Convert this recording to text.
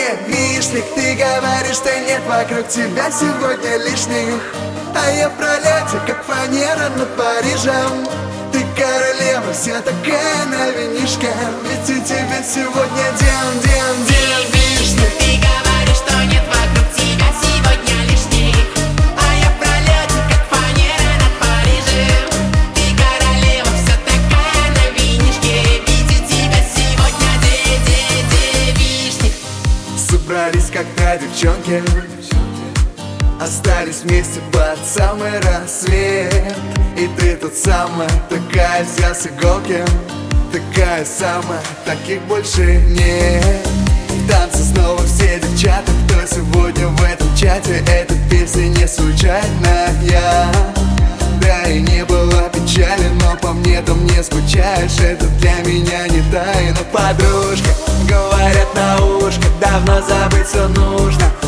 девичник. Ты говоришь, что нет вокруг тебя сегодня лишних, а я в пролете, как фанера над Парижем. Ты королева, вся такая на винишке, ведь у тебя сегодня девичник. Ты говоришь, что нет вокруг тебя сегодня лишних, а я в пролете, как фанера над Парижем. Ты королева, вся такая на винишке, ведь у тебя сегодня девичник. Собрались как-то девчонки, остались вместе под самый рассвет. И ты тут самая, такая вся с иголки, такая самая, таких больше нет. В танце снова все девчата, кто сегодня в этом чате. Эта песня не случайная, да и не было печали, но по мне там не скучаешь. Это для меня не тайна, подружка. Говорят на ушко, давно забыть все нужно.